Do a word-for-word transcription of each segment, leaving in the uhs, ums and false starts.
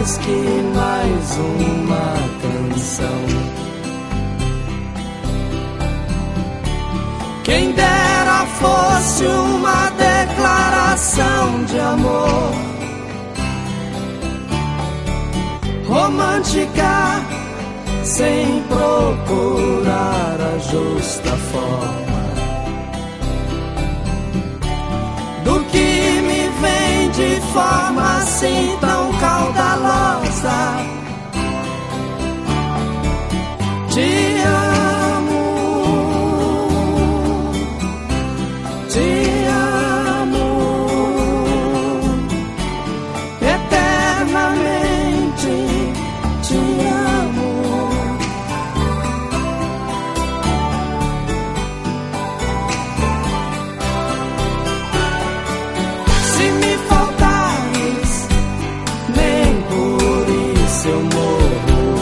mais que mais uma canção. Quem dera fosse uma declaração de amor romântica, sem procurar a justa forma do que me vem de forma assim tão caudalosa. Te amo, te amo eternamente, te amo. Se me faltares, nem por isso eu morro.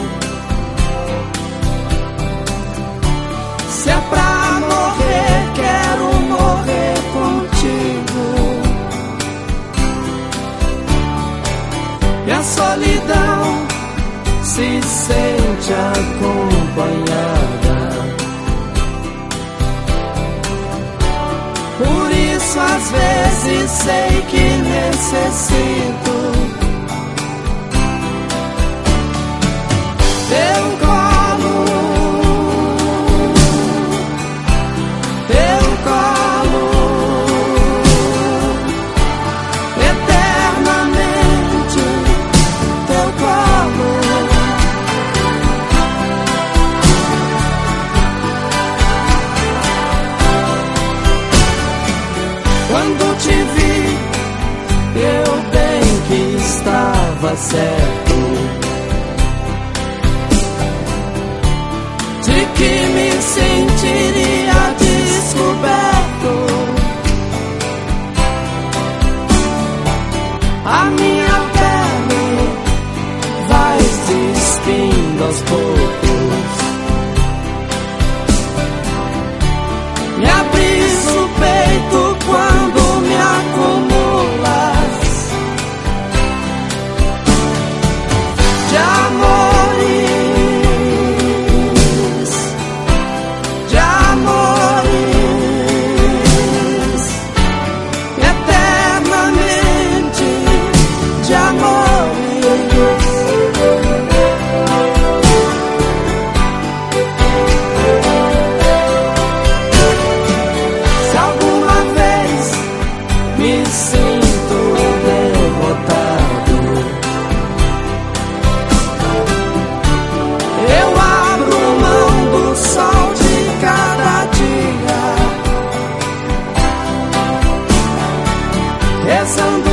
Se é pra morrer, quero morrer contigo. E a solidão se sente acompanhada. Por isso às vezes sei que necessito teu colo, teu colo, eternamente teu colo. Quando te vi, eu bem que estava certo de que me sentiria descoberto. A minha pele vai despindo aos poucos, me abris o peito quando me acumulas de amores, de amores, eternamente de amores. Se alguma vez me sinto derrotado, eu abro mão do sol de cada dia, rezando